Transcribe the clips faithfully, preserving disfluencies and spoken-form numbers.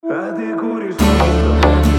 А ты куришь Винстон,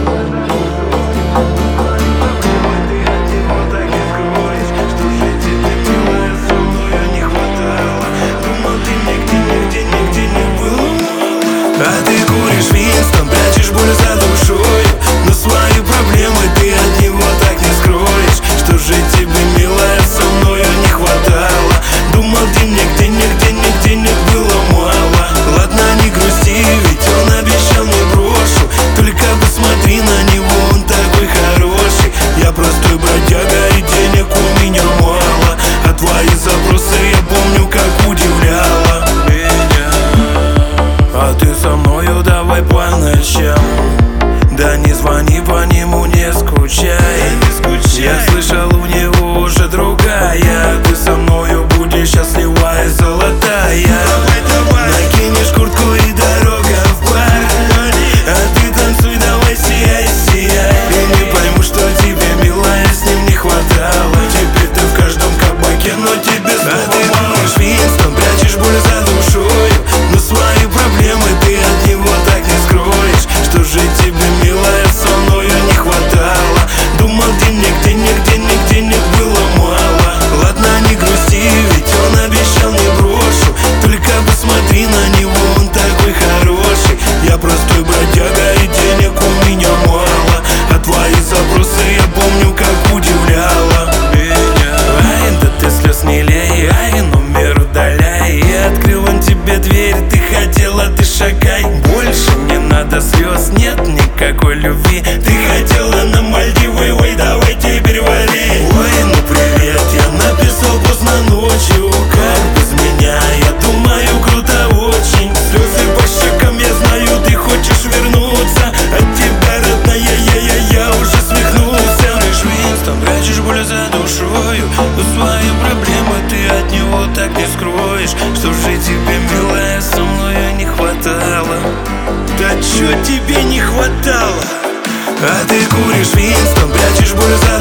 ты от него так и скроешь. Что же тебе, милая, со мною не хватало? Думал, ты нигде, нигде, нигде не было мало. А ты куришь Винстон, прячешь боль за душою, но свои проблемы ты от него так не скроешь. Что же тебе, милая, со мною не хватало? Думал, денег, денег, денег, денег было мало. Ладно, не грусти, ведь он обещал не брошу. Только посмотри на него, он такой хороший. Я простой бродяга и денег у меня мало. А твои запросы я помню, как удивляла меня. А ты со мною давай по ночам, да не звони по нему, не скучай, не скучай. Я слышал, у него уже другая. Ты со мною будешь счастлива и золотая. Давай, давай. Накинешь куртку и дорога в бар. А ты танцуй, давай, сияй, сияй. И не пойму, что тебе, милая, с ним не хватало. Теперь ты в каждом кабаке, но тебе снова а ты куришь Винстон, прячешь боль за душою, но свои проблемы ты от него так не скроешь. Что же тебе, милая, со мною не хватало? Думал, денег, денег, денег, денег было мало. Ладно, не грусти, ведь он обещал не брошу. Только посмотри на него, он такой хороший. Я простой бродяга и денег у меня мало. А твои запросы я помню, как удивляла меня. Ай, да ты слез не лей, ай, номер удаляй. И открыл он тебе дверь, ты хотела, ты шагай. Больше не надо слез, нет никакой любви. Ты хотела на Мальдивы, ой, давай теперь вали. Ой, ну привет, я написал поздно ночью. Как без меня, я думаю, круто очень. Слезы по щекам, я знаю, ты хочешь вернуться. От тебя, родная, я, я, я уже свихнулся. Лишь Винстон, прячешь боль за душою, но свои проблемы ты от него так не скроешь. Что же тебе, милая, со мною не хватало? Да чё тебе не хватало? А ты куришь Винстон, прячешь боль за